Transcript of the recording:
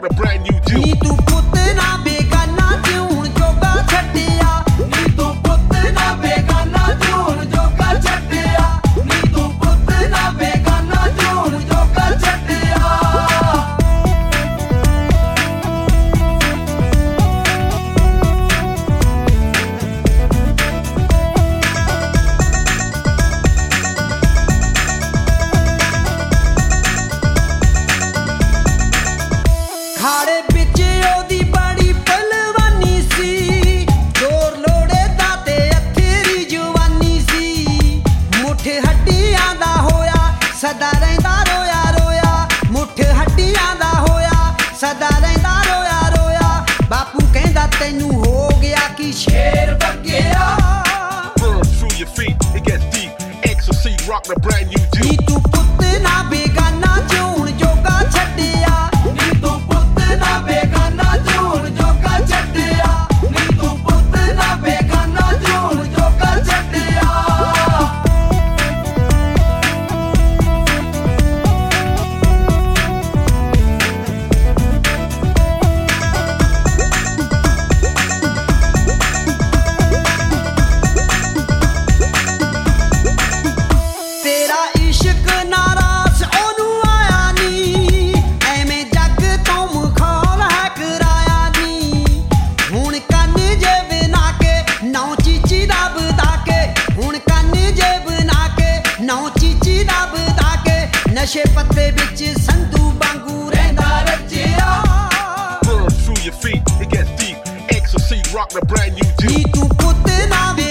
the brand new deal. ਨੀ ਤੂੰ ਪੁੱਤ ਨਾ ਬੇਗਾਨਾ ਜਿਉਣ ਜੋਗਾ ਛੱਡਿਆ ਨੀ ਤੂੰ ਪੁੱਤ ਨਾ ਬੇਗਾਨਾ ਜਿਉਣ ਜੋਗਾ ਛੱਡਿਆ ਨੀ ਤੂੰ ਪੁੱਤ ਨਾ ਬੇਗਾਨਾ ਜਿਉਣ ਜੋਗਾ ਛੱਡਿਆ ਖਾੜੇ ਵਿੱਚ ਉਹਦੀ ਬੜੀ ਪਹਿਲਵਾਨੀ ਸੀ ਜ਼ੋਰ ਲੋੜੇ ਦਾ ਤੇ ਅਥੇਰੀ ਜਵਾਨੀ ਸੀ ਮੁੱਠ ਹੱਡੀਆਂ ਦਾ ਹੋਇਆ ਸਦਾ ਰਹਿੰਦਾ ਰੋਇਆ ਰੋਇਆ ਮੁੱਠ ਹੱਡੀਆਂ ਦਾ ਹੋਇਆ ਸਦਾ ਰਹਿੰਦਾ ਰੋਇਆ ਰੋਇਆ ਬਾਪੂ ਕਹਿੰਦਾ ਤੈਨੂੰ ਹੋ ਗਿਆ ਕੀ ਸ਼ੇਰ ਵਗਿਆ Burn through your feet, it gets deep. Ecstasy, rock the brand new deal. ਨੀ ਤੂੰ ਪੁੱਤ ਨਾ ਬੇਗਾਨਾ ਜਿਉਣ ਜੋਗਾ ਛੱਡਿਆ ਨੀ ਤੂੰ ਪੁੱਤ ਨਾ ਬੇਗਾਨਾ ਜਿਉਣ ਜੋਗਾ ਛੱਡਿਆ ਨੀ ਤੂੰ ਪੁੱਤ ਨਾ ਬੇਗਾਨਾ ਜਿਉਣ ਜੋਗਾ ਛੱਡਿਆ ਤੇਰਾ ਇਸ਼ਕ ਨਾਰਾਜ਼ ਉਹਨੂੰ ਆਇਆ ਨੀ ਐਵੇਂ ਜੱਗ ਤੋਂ ਮਖੌਲ ਹੈ ਕਰਾਇਆ ਨੀ ਹੁਣ ਕੰਨ ਜੇ ਬਣਾ ਕੇ ਨੌ ਚੀਚੀ ਦਾ ਬਤਾ ਕੇ ਹੁਣ ਕੰਨ ਜੇ ਬਣਾ ਕੇ ਨੌ ਚੀਚੀ ਦਾ ਬਤਾ ਕੇ ਨਸ਼ੇ ਪੱਤੇ ਵਿੱਚ ਸੰਧੂ ਵਾਂਗੂ ਰਹਿੰਦਾ ਰੱਜਿਆ Burn through your feet, it gets deep. Ecstasy, rock the brand new deal. ਨੀ ਤੂੰ ਪੁੱਤ ਨਾ